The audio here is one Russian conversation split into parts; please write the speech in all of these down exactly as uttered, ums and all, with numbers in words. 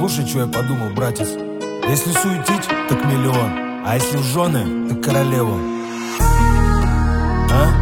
Слушай, что я подумал, братец. Если суетить, так миллион. А если в жены, так королеву. А?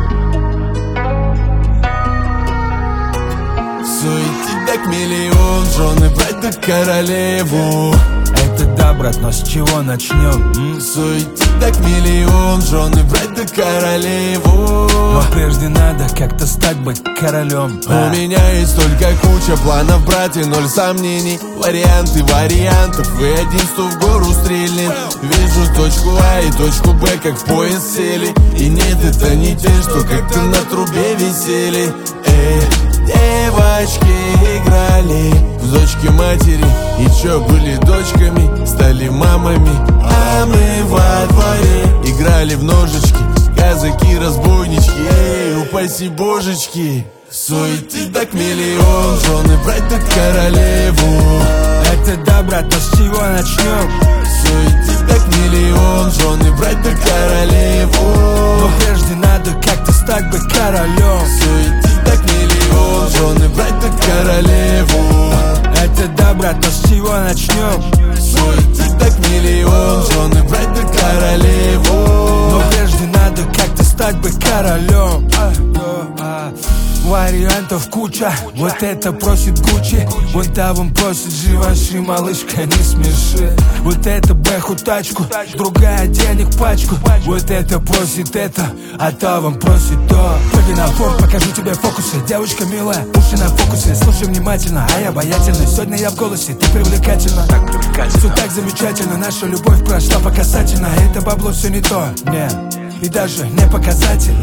Суетить так миллион, жены брать так королеву. Это да, брат, но с чего начнем? М? Суетить так миллион, жены брать так королеву. Но прежде надо как-то стать быть королем. У меня есть только куча планов, брат, и ноль сомнений. Варианты вариантов, и один сто в гору стрельнет. Вижу точку А и точку Б, как в поезд сели. И нет, это не те, что как-то на трубе висели. Эй, девочки играли в дочки матери. И чё, были дочками, стали мамами. А мы во дворе играли в ножички, казаки, разбойнички, эй, упаси божечки. Суетить так миллион, жены брать так королеву. Это да, брат, но с чего начнем? Суетить так миллион, жены брать так королеву. Но прежде надо как-то стать быть королем. Суетить так миллион, жены брать так королеву. Это да, брат, но с чего начнем? Суетить так миллион, жены брать так королеву. Но прежде надо как-то стать быть королем. а, а. Вариантов куча, вот это просит Гуччи, вон та вон просит Живаши, малышка, не смеши. Вот это бэху тачку, другая денег пачку. Вот это просит это, а та вам просит то. Прыгай на форт, покажу тебе фокусы. Девочка милая, уши на фокусе, слушай внимательно, а я обаятельный. Сегодня я в голосе, ты привлекательна. Так привлекательно. Все так замечательно, наша любовь прошла по касательно. Это бабло все не то, нет, и даже не показательно.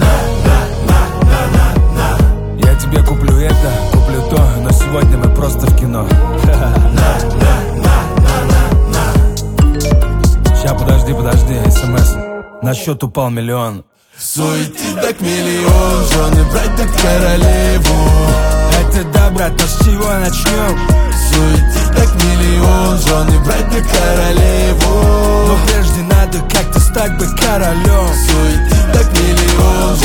Я тебе куплю это, куплю то, но сегодня мы просто в кино. Ща, подожди, подожди, смс. На счет упал миллион. Суетить так миллион, жены брать так королеву. Это да, брат, но с чего начнем? Суетить так миллион, жены брать так королеву. Но прежде надо как-то стать быть королем. Суетить так миллион,